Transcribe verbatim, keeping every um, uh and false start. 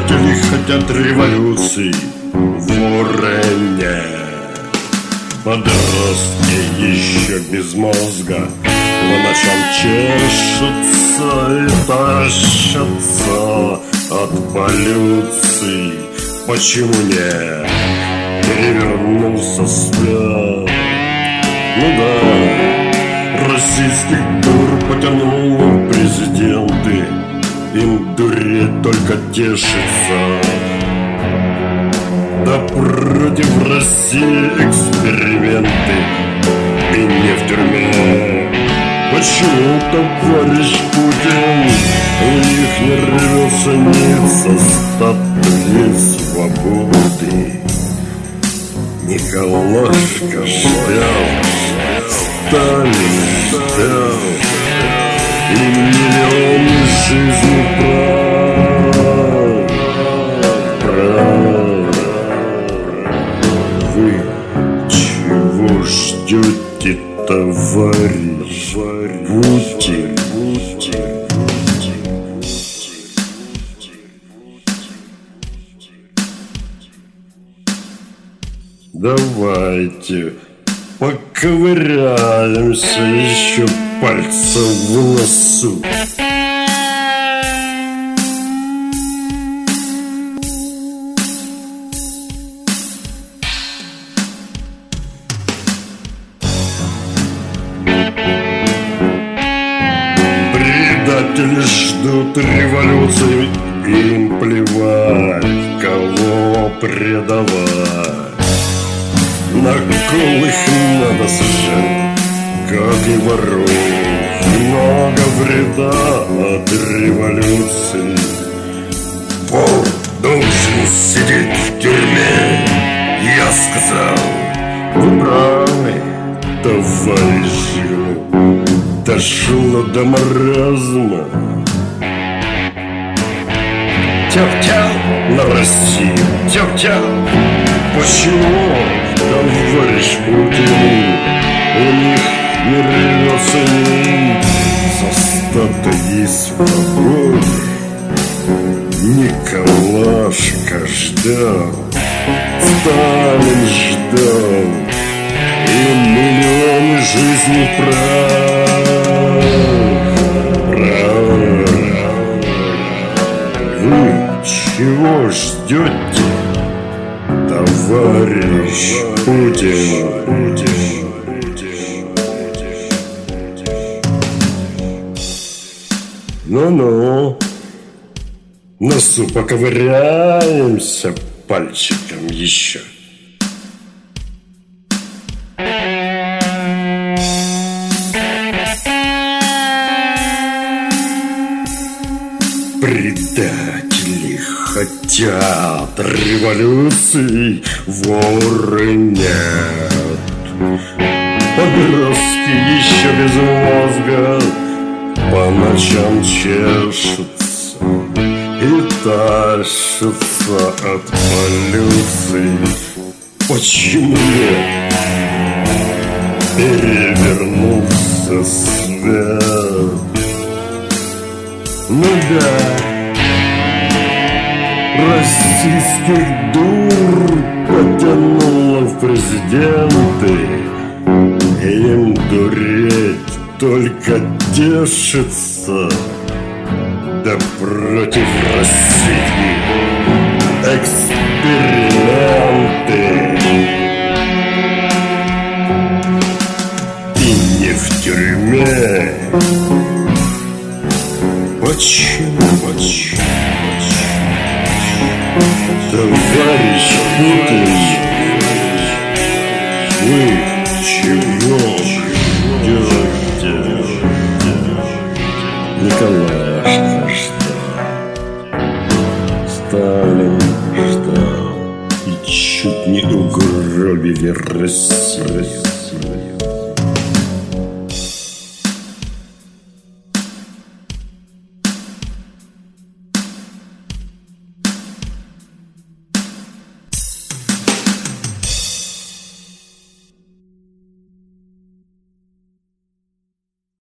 Предатели хотят революции в Воронеже. Подростки еще без мозга по ночам чешутся и тащатся от полюции. Почему не перевернулся свет? Ну да, российских дур потянул в президенты. Им дуреть только тешится. Да против России эксперименты и не в тюрьме. Почему, товарищ Путин, у них не рвется ниц статуи свободы? Николашка ждал, Сталин ждал, и миллионы жизней прав, прав. Вы чего ждете, товарищ Путин? Давайте поковыряемся еще пальцем в носу. Предатели ждут революции, им плевать, кого предавать. На кол их надо сжать, как и воров. Много вреда от революции. Вор должен сидеть в тюрьме, я сказал. Вы правы, товарищи, дошло до маразма. Тяп-тяп на Россию, тяп-тяп. Почему, товарищ Путин, у них не рвется ниц со статуи свободы? Николашка ждал, Сталин ждал, и миллионы жизней прав, прав. Вы чего ждете, товарищ Путин? Ну-ну, носу поковыряемся пальчиком еще. Предатели хотят революции, воры нет. Подростки еще без мозга по ночам чешутся и тащатся от полюции. Почему нет перевернулся свет? Ну да, российских дур потянуло в президенты. Им дуреть только тешится. Да против России эксперименты и не в тюрьме. Почему, почему, товарищ Путин, вы чего ждете? Николашка ждал, Сталин ждал, и чуть не угробили Россию.